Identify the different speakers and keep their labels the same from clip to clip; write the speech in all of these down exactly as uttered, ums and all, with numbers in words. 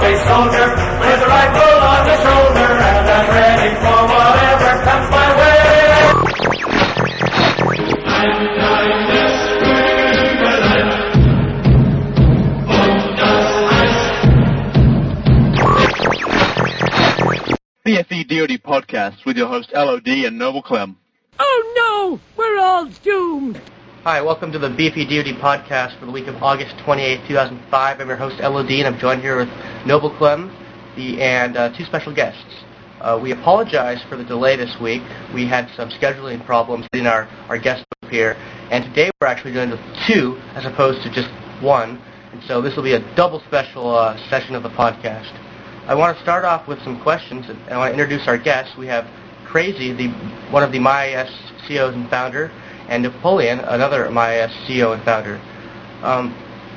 Speaker 1: a soldier with a rifle on the shoulder, and I'm ready for whatever comes my way.
Speaker 2: B F E D O D podcast with your host L O D and Noble Clem.
Speaker 3: Oh no! We're all doomed!
Speaker 4: Hi, welcome to the B F E D O D podcast for the week of August twenty-eighth, two thousand five. I'm your host L O D and I'm joined here with Noble Clem the, and uh, two special guests. Uh, we apologize for the delay this week. We had some scheduling problems in our, our guest group here, and today we're actually doing two as opposed to just one, and so this will be a double special uh, session of the podcast. I want to start off with some questions, and I want to introduce our guests. We have Crazy, the one of the MyIS C E Os and founder, and Napoleon, another MyIS C E O and founder. Um,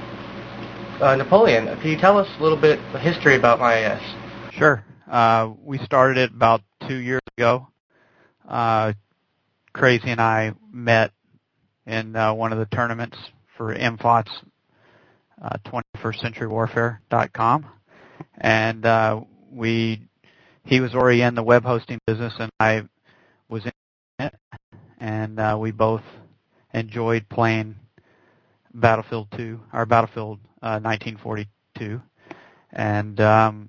Speaker 4: uh, Napoleon, can you tell us a little bit of history about MyIS?
Speaker 5: Sure. Uh, we started it about two years ago. Uh, Crazy and I met in uh, one of the tournaments for M F O T's uh, twenty-first century warfare dot com. And uh, we, he was already in the web hosting business, and I was in it. And uh, we both enjoyed playing Battlefield two, or Battlefield uh, nineteen forty-two. And um,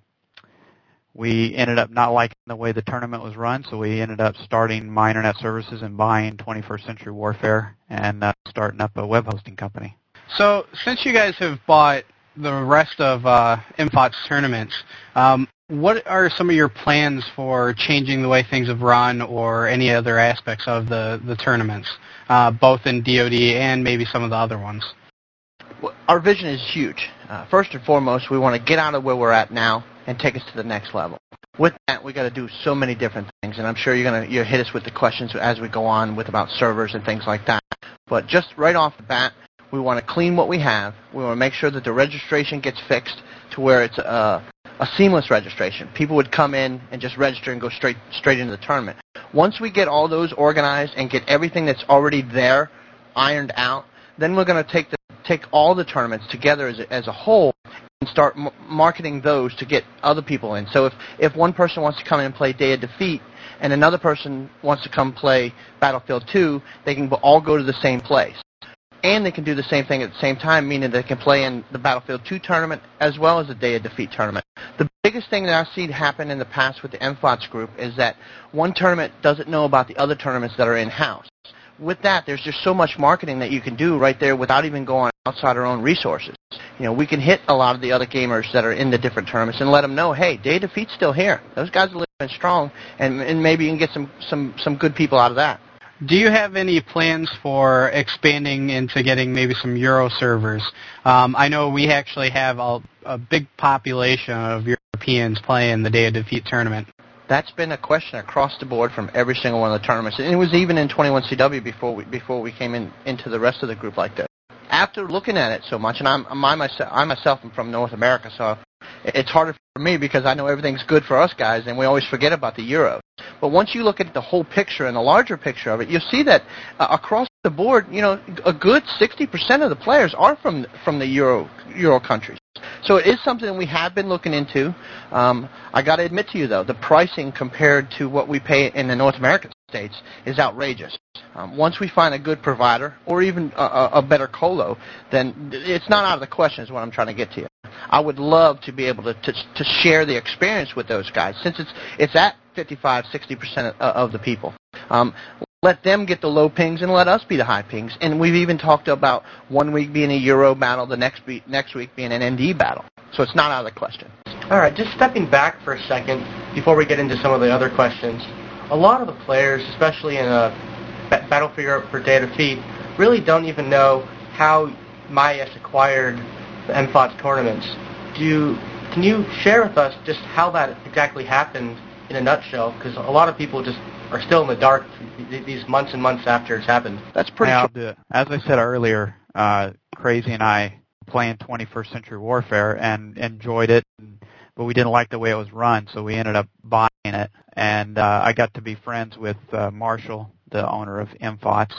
Speaker 5: we ended up not liking the way the tournament was run, so we ended up starting My Internet Services and buying twenty-first century warfare and uh, starting up a web hosting company.
Speaker 6: So since you guys have bought the rest of uh, M F O T's tournaments, um, what are some of your plans for changing the way things have run or any other aspects of the, the tournaments, uh, both in D O D and maybe some of the other ones?
Speaker 4: Well, our vision is huge. Uh, first and foremost, we want to get out of where we're at now and take us to the next level. With that, we got to do so many different things, and I'm sure you're going to you hit us with the questions as we go on with about servers and things like that. But just right off the bat, we want to clean what we have. We want to make sure that the registration gets fixed to where it's a, a seamless registration. People would come in and just register and go straight straight into the tournament. Once we get all those organized and get everything that's already there ironed out, then we're going to take the, take all the tournaments together as a, as a whole and start m- marketing those to get other people in. So if, if one person wants to come in and play Day of Defeat and another person wants to come play Battlefield two, they can all go to the same place. And they can do the same thing at the same time, meaning they can play in the Battlefield two tournament as well as the Day of Defeat tournament. The biggest thing that I've seen happen in the past with the M F O T's group is that one tournament doesn't know about the other tournaments that are in-house. With that, there's just so much marketing that you can do right there without even going outside our own resources. You know, we can hit a lot of the other gamers that are in the different tournaments and let them know, hey, Day of Defeat's still here. Those guys are living strong, and, and maybe you can get some, some, some good people out of that.
Speaker 6: Do you have any plans for expanding into getting maybe some Euro servers? Um, I know we actually have a, a big population of Europeans playing the Day of Defeat tournament.
Speaker 4: That's been a question across the board from every single one of the tournaments. And it was even in twenty-one C W before we, before we came in into the rest of the group like this. After looking at it so much, and I'm, I, myself, I myself am from North America, so it's harder for me because I know everything's good for us guys, and we always forget about the Euro. But once you look at the whole picture and the larger picture of it, you'll see that uh, across the board, you know, a good sixty percent of the players are from from the Euro Euro countries. So it is something we have been looking into. Um, I got to admit to you, though, the pricing compared to what we pay in the North American states is outrageous. Um, once we find a good provider or even a, a better colo, then it's not out of the question is what I'm trying to get to you. I would love to be able to, to, to share the experience with those guys since it's it's at fifty-five, sixty percent of, of the people. Um, let them get the low pings and let us be the high pings. And we've even talked about one week being a Euro battle, the next be, next week being an N D battle. So it's not out of the question. All right, just stepping back for a second before we get into some of the other questions. A lot of the players, especially in a Battlefield Europe for Day of Defeat, really don't even know how MyIS acquired the M F O T tournaments. Do you, can you share with us just how that exactly happened in a nutshell? Because a lot of people just are still in the dark these months and months after it's happened.
Speaker 5: That's pretty yeah, I'll do it. As I said earlier, uh, Crazy and I playing twenty-first century warfare and enjoyed it, but we didn't like the way it was run, so we ended up buying it. And uh, I got to be friends with uh, Marshall, the owner of M F O Ts,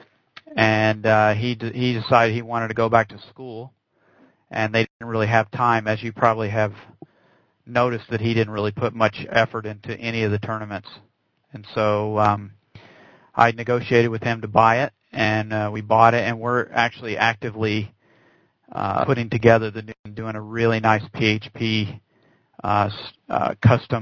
Speaker 5: and uh, he d- he decided he wanted to go back to school, and they didn't really have time, as you probably have noticed that he didn't really put much effort into any of the tournaments. And so um, I negotiated with him to buy it, and uh, we bought it, and we're actually actively uh, putting together the new, doing a really nice P H P uh, uh, custom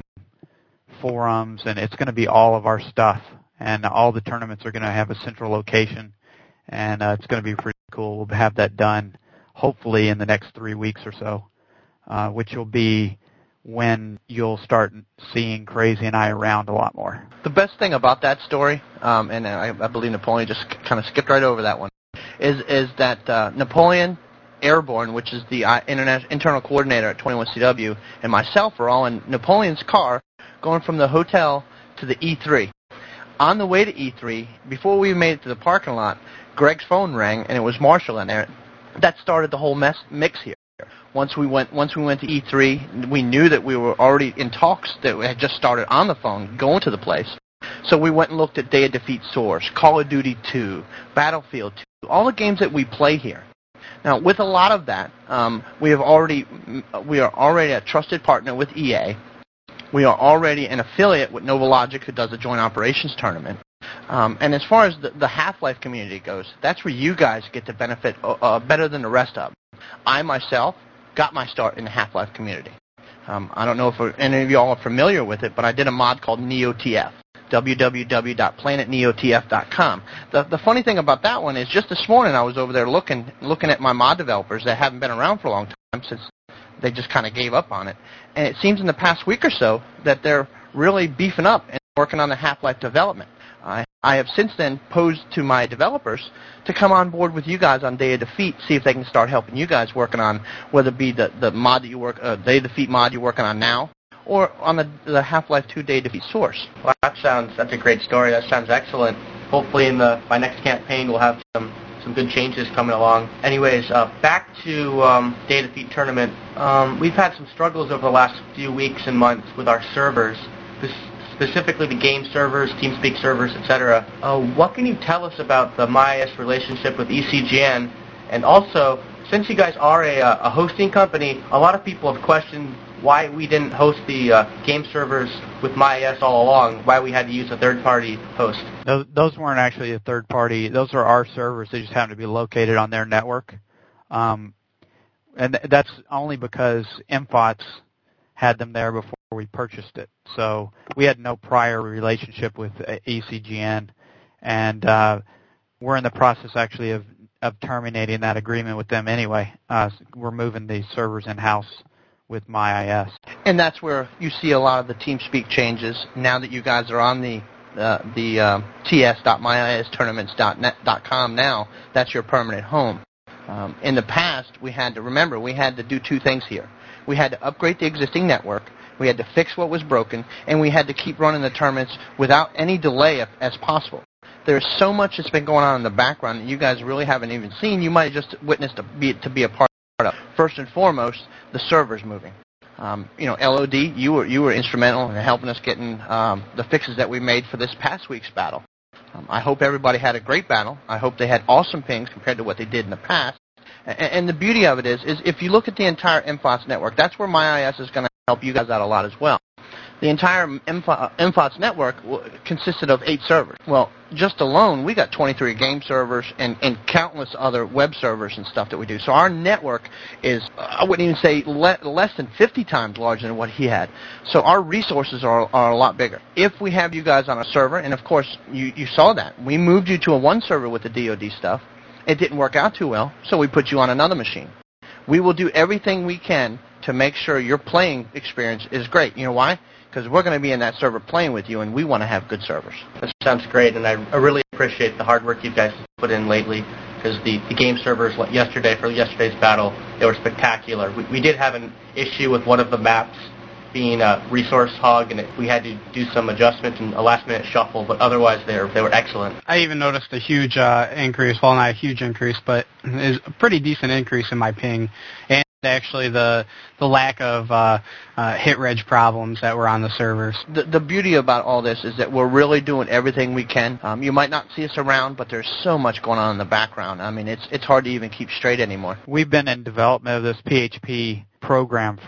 Speaker 5: forums, and it's going to be all of our stuff. And all the tournaments are going to have a central location, and uh, it's going to be pretty cool. We'll have that done hopefully in the next three weeks or so, uh, which will be when you'll start seeing Crazy and I around a lot more.
Speaker 4: The best thing about that story, um, and I, I believe Napoleon just kind of skipped right over that one, is is that uh, Napoleon Airborne, which is the uh, interna- internal coordinator at twenty-one C W, and myself are all in Napoleon's car going from the hotel to the E three. On the way to E three, before we made it to the parking lot, Greg's phone rang, and it was Marshall in there. That started the whole mess, mix here. Once we went, once we went to E three, we knew that we were already in talks that had just started on the phone, going to the place. So we went and looked at Day of Defeat Source, Call of Duty two, Battlefield two, all the games that we play here. Now, with a lot of that, um, we have already, we are already a trusted partner with E A. We are already an affiliate with NovaLogic, who does a joint operations tournament. Um, and as far as the, the Half-Life community goes, that's where you guys get to benefit uh, better than the rest of them. I, myself, got my start in the Half-Life community. Um, I don't know if any of you all are familiar with it, but I did a mod called NeoTF, w w w dot planet neo t f dot com. The, the funny thing about that one is just this morning I was over there looking looking at my mod developers that haven't been around for a long time, since they just kind of gave up on it. And it seems in the past week or so that they're really beefing up and working on the Half-Life development. I, I have since then posed to my developers to come on board with you guys on Day of Defeat, see if they can start helping you guys working on, whether it be the, the mod that you work, uh, Day of Defeat mod you're working on now, or on the, the Half-Life two Day of Defeat source.
Speaker 7: Well, that sounds, that's a great story. That sounds excellent. Hopefully in the, my next campaign we'll have some, some good changes coming along. Anyways, uh, back to um, Day of Defeat tournament. Um, we've had some struggles over the last few weeks and months with our servers, specifically the game servers, TeamSpeak servers, et cetera. Uh, what can you tell us about the MyIS relationship with E C G N? And also, since you guys are a, a hosting company, a lot of people have questioned why we didn't host the uh, game servers with MyIS all along, why we had to use a third-party host.
Speaker 5: Those, those weren't actually a third-party. Those are our servers. They just happen to be located on their network. Um, and th- that's only because M F O T S had them there before we purchased it. So we had no prior relationship with uh, E C G N, and uh, we're in the process actually of, of terminating that agreement with them anyway. Uh, we're moving the servers in-house with MyIS.
Speaker 4: And that's where you see a lot of the TeamSpeak changes now that you guys are on the uh, the uh, t s dot my i s tournaments dot net dot com now. That's your permanent home. Um, in the past, we had to, remember, we had to do two things here. We had to upgrade the existing network, we had to fix what was broken, and we had to keep running the tournaments without any delay if, as possible. There's so much that's been going on in the background that you guys really haven't even seen. You might have just witnessed to be, to be a part of. First and foremost, the servers moving. Um, you know, L O D, you were you were instrumental in helping us getting um, the fixes that we made for this past week's battle. Um, I hope everybody had a great battle. I hope they had awesome pings compared to what they did in the past. And, and the beauty of it is, is if you look at the entire M F O T S network, that's where MyIS is going to help you guys out a lot as well. The entire M F O T S network consisted of eight servers. Well, just alone, we got twenty-three game servers and, and countless other web servers and stuff that we do. So our network is, I wouldn't even say le- less than fifty times larger than what he had. So our resources are, are a lot bigger. If we have you guys on a server, and of course you, you saw that, we moved you to a one server with the D O D stuff. It didn't work out too well, so we put you on another machine. We will do everything we can to make sure your playing experience is great. You know why? Because we're going to be in that server playing with you, and we want to have good servers.
Speaker 7: That sounds great, and I, I really appreciate the hard work you guys have put in lately, because the, the game servers yesterday, for yesterday's battle, they were spectacular. We, we did have an issue with one of the maps being a resource hog, and it, we had to do some adjustments and a last-minute shuffle, but otherwise they were, they were excellent.
Speaker 6: I even noticed a huge uh, increase, well, not a huge increase, but is a pretty decent increase in my ping, and actually the the lack of uh, uh, hit reg problems that were on the servers.
Speaker 4: The, the beauty about all this is that we're really doing everything we can. Um, you might not see us around, but there's so much going on in the background. I mean, it's it's hard to even keep straight anymore.
Speaker 5: We've been in development of this P H P program for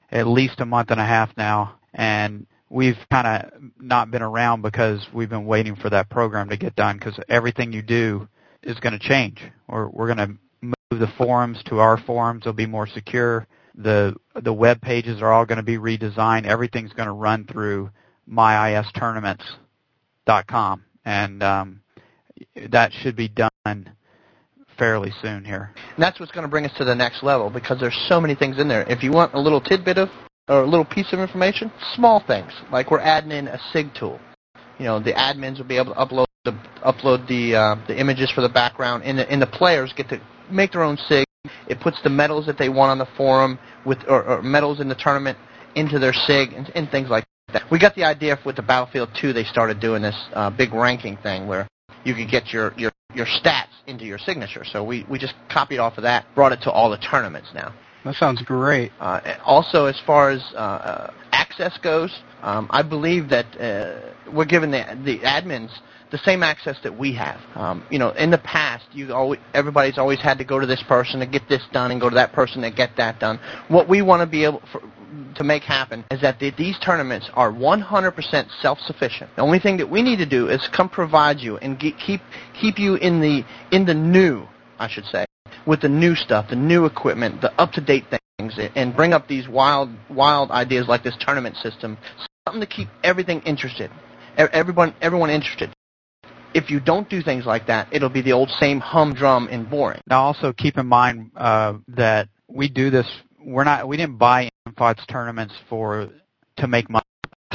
Speaker 5: at least a month and a half now, and we've kind of not been around because we've been waiting for that program to get done, because everything you do is going to change. Or we're going to move the forums to our forums. They'll be more secure. The the web pages are all going to be redesigned. Everything's going to run through my I S tournaments dot com, and um, that should be done fairly soon here.
Speaker 4: And that's what's going to bring us to the next level, because there's so many things in there. If you want a little tidbit of, or a little piece of information, small things, like we're adding in a SIG tool. You know, the admins will be able to upload the upload the uh, the images for the background, and the, and the players get to make their own SIG. It puts the medals that they want on the forum with, or, or medals in the tournament into their SIG, and, and things like that. We got the idea with the Battlefield two. They started doing this uh, big ranking thing where you could get your, your, your stats into your signature. So we, we just copied off of that, brought it to all the tournaments now.
Speaker 6: That sounds great.
Speaker 4: Uh, also, as far as uh, uh, access goes, um, I believe that uh, we're giving the, the admins the same access that we have. Um, you know, in the past, you always, everybody's always had to go to this person to get this done and go to that person to get that done. What we want to be able for, to make happen is that the, these tournaments are one hundred percent self-sufficient. The only thing that we need to do is come provide you and ge- keep keep you in the in the new, I should say, with the new stuff, the new equipment, the up-to-date things, and bring up these wild wild ideas like this tournament system, something to keep everything interested, everyone everyone interested. If you don't do things like that, it'll be the old same humdrum and boring.
Speaker 5: Now, also keep in mind uh, that we do this. We're not. We didn't buy M F O T's tournaments for to make money.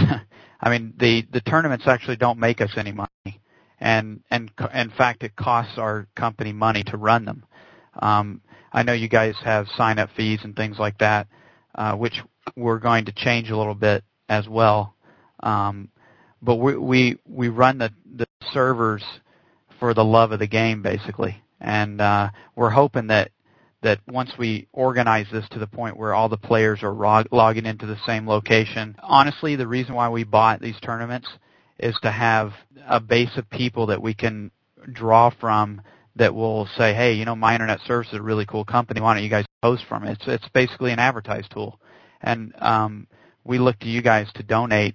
Speaker 5: I mean, the the tournaments actually don't make us any money, and and in fact, it costs our company money to run them. Um, I know you guys have sign-up fees and things like that, uh, which we're going to change a little bit as well. Um, but we we we run the the servers for the love of the game, basically, and uh, we're hoping that that once we organize this to the point where all the players are log- logging into the same location. Honestly, the reason why we bought these tournaments is to have a base of people that we can draw from that will say, hey, you know, My Internet Service is a really cool company. Why don't you guys post from it? It's, it's basically an advertise tool. And um, we look to you guys to donate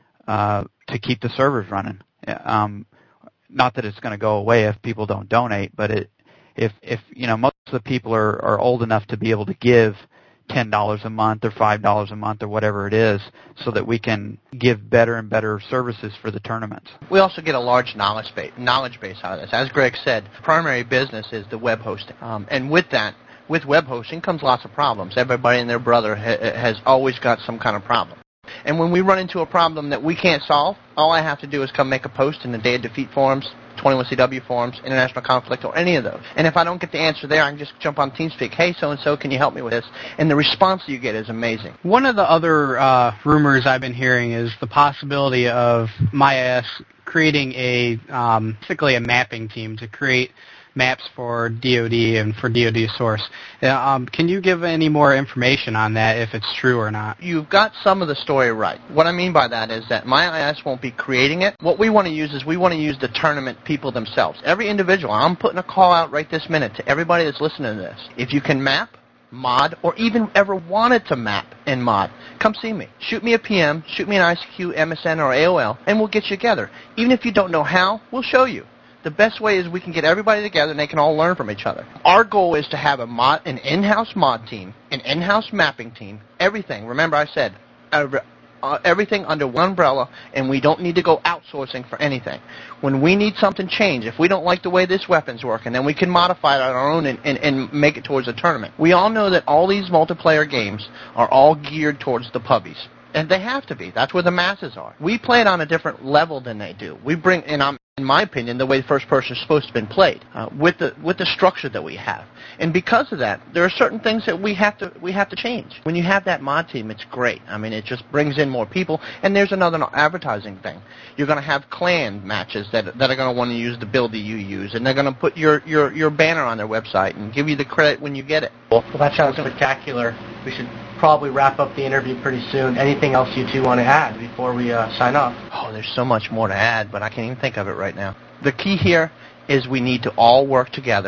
Speaker 5: uh, to keep the servers running. Um, not that it's going to go away if people don't donate, but it, if, if you know, most of the people are, are old enough to be able to give ten dollars a month or five dollars a month or whatever it is, so that we can give better and better services for the tournaments.
Speaker 4: We also get a large knowledge base, knowledge base out of this. As Greg said, primary business is the web hosting. Um, and with that, with web hosting comes lots of problems. Everybody and their brother ha- has always got some kind of problem. And when we run into a problem that we can't solve, all I have to do is come make a post in the Day of Defeat forums, twenty-one C W forums, International Conflict, or any of those. And if I don't get the answer there, I can just jump on TeamSpeak. Hey, so-and-so, can you help me with this? And the response you get is amazing.
Speaker 6: One of the other uh, rumors I've been hearing is the possibility of MyIS creating a um, basically a mapping team to create maps for D O D and for D O D source. Uh, um, can you give any more information on that, if it's true or not?
Speaker 4: You've got some of the story right. What I mean by that is that MyIS won't be creating it. What we want to use is we want to use the tournament people themselves. Every individual. I'm putting a call out right this minute to everybody that's listening to this. If you can map, mod, or even ever wanted to map and mod, come see me. Shoot me a P M, shoot me an I C Q, M S N, or A O L, and we'll get you together. Even if you don't know how, we'll show you. The best way is we can get everybody together and they can all learn from each other. Our goal is to have a mod, an in-house mod team, an in-house mapping team, everything. Remember I said, uh, uh, everything under one umbrella, and we don't need to go outsourcing for anything. When we need something changed, if we don't like the way this weapon's working, then we can modify it on our own and, and, and make it towards a tournament. We all know that all these multiplayer games are all geared towards the pubbies. And they have to be. That's where the masses are. We play it on a different level than they do. We bring, and I'm, in my opinion, the way the first person is supposed to have been played, uh, with the with the structure that we have. And because of that, there are certain things that we have to we have to change. When you have that mod team, it's great. I mean, it just brings in more people. And there's another advertising thing. You're going to have clan matches that that are going to want to use the build that you use, and they're going to put your, your, your banner on their website and give you the credit when you get it.
Speaker 7: Well, that sounds spectacular. We should probably wrap up the interview pretty soon. Anything else you two want to add before we uh, sign off?
Speaker 4: Oh, there's so much more to add, but I can't even think of it right now. The key here is we need to all work together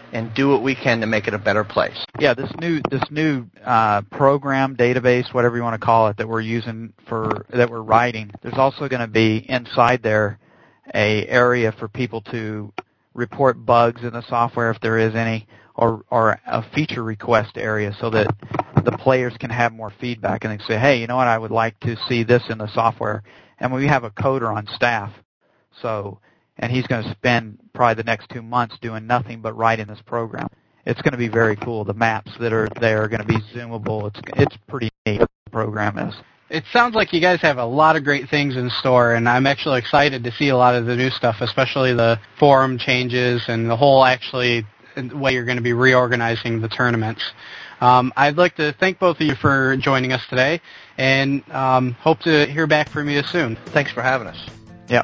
Speaker 4: and do what we can to make it a better place.
Speaker 5: Yeah, this new this new uh, program, database, whatever you want to call it, that we're using for that we're writing. There's also going to be inside there a area for people to report bugs in the software if there is any, or or a feature request area so that the players can have more feedback and they can say, hey, you know what, I would like to see this in the software. And we have a coder on staff, so and he's going to spend probably the next two months doing nothing but writing this program. It's going to be very cool. The maps that are there are going to be zoomable. It's it's pretty neat what the program is.
Speaker 6: It sounds like you guys have a lot of great things in store, and I'm actually excited to see a lot of the new stuff, especially the forum changes and the whole actually way you're going to be reorganizing the tournaments. Um, I'd like to thank both of you for joining us today, and um, hope to hear back from you soon.
Speaker 4: Thanks for having us.
Speaker 5: Yep.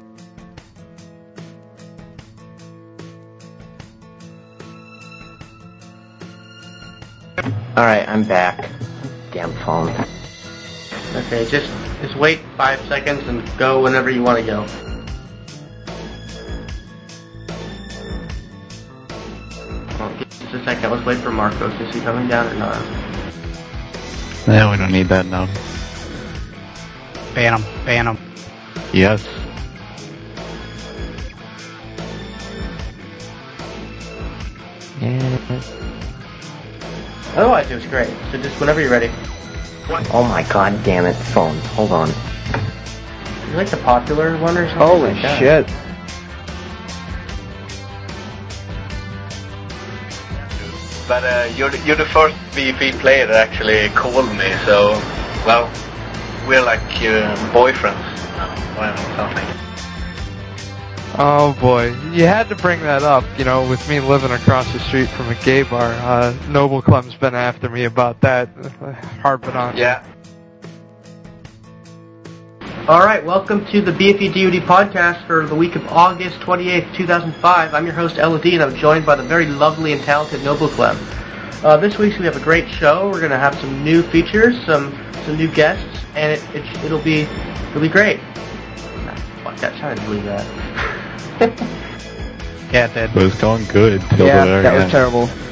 Speaker 8: All right, I'm back. Damn phone.
Speaker 7: Okay, just just wait five seconds and go whenever you want to go. Well, just a second. Let's wait for Marcos. Is he coming down or not?
Speaker 9: No, we don't need that now.
Speaker 6: Ban him. Ban him.
Speaker 9: Yes.
Speaker 8: Yeah.
Speaker 7: Otherwise, it was great. So just whenever you're ready.
Speaker 8: Oh my god damn it, phone. Hold on.
Speaker 7: You like the popular one or something?
Speaker 8: Holy
Speaker 7: like that?
Speaker 8: shit.
Speaker 10: But uh, you're, the, you're the first V P player that actually called me, so, well, we're like uh, boyfriends now, or something.
Speaker 11: Oh boy, you had to bring that up, you know, with me living across the street from a gay bar. Uh, Noble Club's been after me about that, harping on.
Speaker 10: Yeah.
Speaker 7: Alright, welcome to the B F E D O D podcast for the week of August twenty-eighth, two thousand five. I'm your host, L O D, and I'm joined by the very lovely and talented Noble Club. Uh, this week we have a great show. We're going to have some new features, some some new guests, and it, it, it'll be it'll be great. Fuck that, try to believe that.
Speaker 6: Yeah, it did.
Speaker 9: It was going good till
Speaker 8: Yeah,
Speaker 9: the very
Speaker 8: that was
Speaker 9: end.
Speaker 8: terrible.